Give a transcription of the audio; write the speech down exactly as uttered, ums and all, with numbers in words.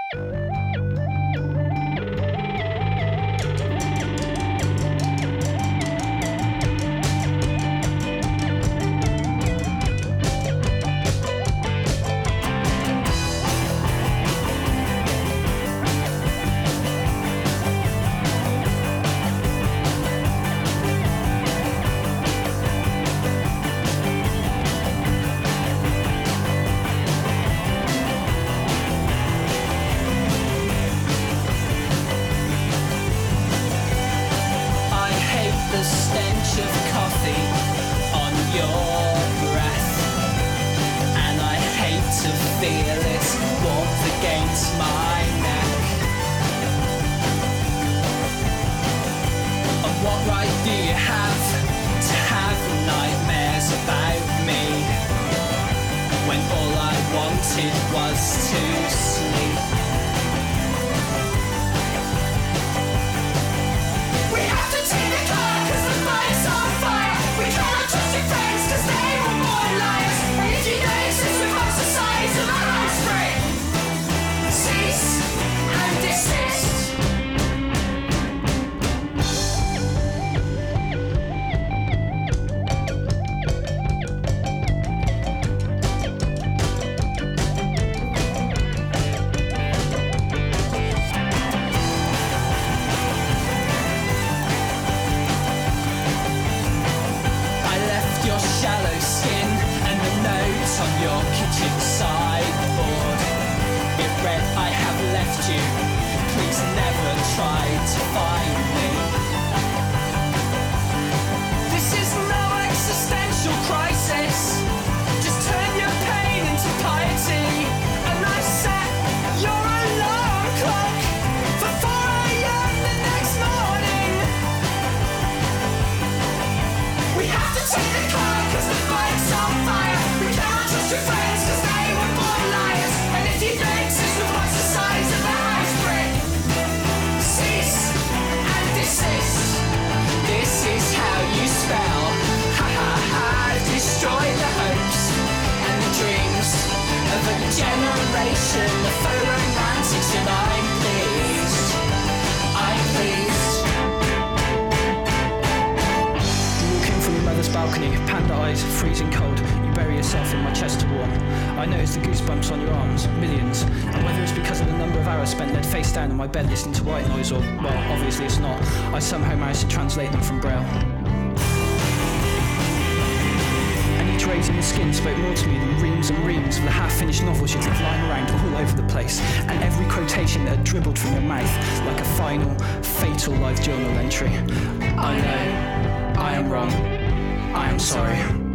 The stench of coffee on your breath, and I hate to feel its warmth against my neck. And what right do you have to have nightmares about me, when all I wanted was to sleep? We have to take the car cause the fight's on fire. We cannot trust your friends cause they were born liars. And if you know exist across the sides of a house break, cease and desist. Shallow skin and the note on your kitchen sideboard. It read, I have left you, please never try to find me. This is no existential crisis, just turn your pain into piety. And I set your alarm clock for four a.m. the next morning. We have to take the car cause the fight's on fire. We cannot trust your friends cause they were born liars. And if you think this will watch the size of a house brick, cease and desist. This is how you spell ha ha ha. Destroy the hopes and the dreams of a generation of faux romantics. And I'm pleased, I'm pleased. Mother's balcony, panda eyes, freezing cold. You bury yourself in my chest to warm. I notice the goosebumps on your arms, millions. And whether it's because of the number of hours spent dead face down on my bed listening to white noise, or, well, obviously it's not, I somehow managed to translate them from Braille. And each raising the skin spoke more to me than reams and reams of the half-finished novels you'd leave lying around all over the place. And every quotation that had dribbled from your mouth like a final, fatal life journal entry. I know, I am wrong. I am sorry.